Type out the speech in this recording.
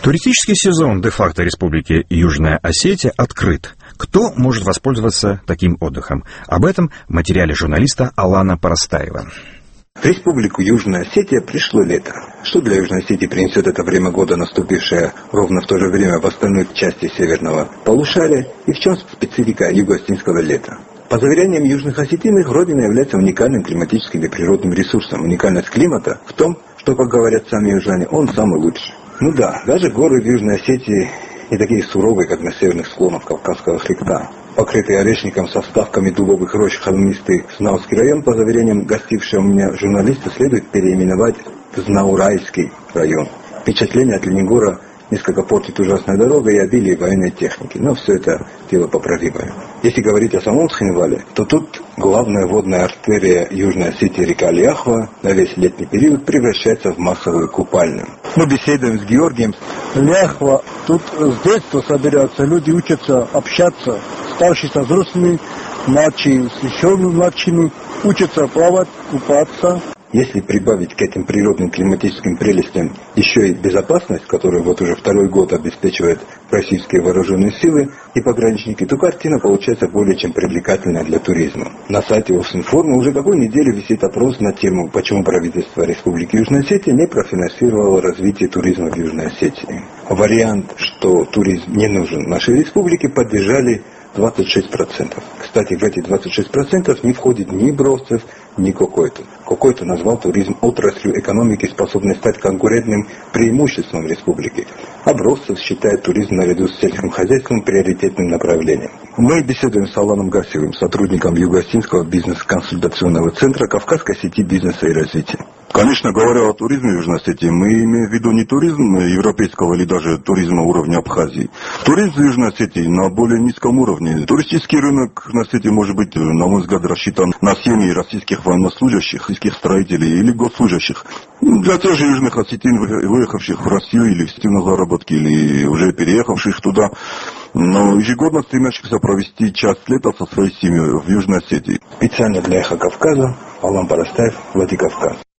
Туристический сезон де-факто Республики Южная Осетия открыт. Кто может воспользоваться таким отдыхом? Об этом в материале журналиста Алана Парастаева. В Республику Южная Осетия пришло лето. Что для Южной Осетии принесет это время года, наступившее ровно в то же время в остальной части северного полушария, и в чем специфика юго-осетинского лета? По заверениям южных осетинов, Родина является уникальным климатическим и природным ресурсом. Уникальность климата в том, что, как говорят сами южане, он самый лучший. Ну да, даже горы в Южной Осетии не такие суровые, как на северных склонах Кавказского хребта. Покрытый орешником со вставками дубовых рощ холмистый Знаурский район, по заверениям гостившего меня журналиста, следует переименовать в Знаурайский район. Впечатление от Ленигора несколько портит ужасная дорога и обилие военной техники, но все это дело поправимое. Если говорить о самом Цхинвале, то тут главная водная артерия Южной Осетии, река Ляхва, на весь летний период превращается в массовую купальню. Мы беседуем с Георгием. Ляхва, тут с детства собираются, люди учатся общаться, старшие со взрослыми, младшие с еще младшими, учатся плавать, купаться. Если прибавить к этим природным климатическим прелестям еще и безопасность, которую вот уже второй год обеспечивают российские вооруженные силы и пограничники, то картина получается более чем привлекательная для туризма. На сайте Осинформа уже какую неделю висит опрос на тему, почему правительство Республики Южная Осетия не профинансировало развитие туризма в Южной Осетии. Вариант, что туризм не нужен нашей республике, поддержали 26%. Кстати, в эти 26% не входит ни Бровцев, ни Кокойто. Кокойто назвал туризм отраслью экономики, способной стать конкурентным преимуществом республики. А Бровцев считает туризм наряду с сельским хозяйством приоритетным направлением. Мы беседуем с Аланом Гасевым, сотрудником Юго-Осетинского бизнес-консультационного центра Кавказской сети бизнеса и развития. Конечно, говоря о туризме в Южной Осетии, мы имеем в виду не туризм европейского или даже туризма уровня Абхазии. Туризм в Южной Осетии на более низком уровне. Туристический рынок на Осетии может быть, на мой взгляд, рассчитан на семьи российских военнослужащих, российских строителей или госслужащих. Для тех же южных осетин, выехавших в Россию или на заработки, или уже переехавших туда, но ежегодно стремящихся провести часть лета со своей семьей в Южной Осетии. Специально для Эхо Кавказа Алан Парастаев, Владикавказ.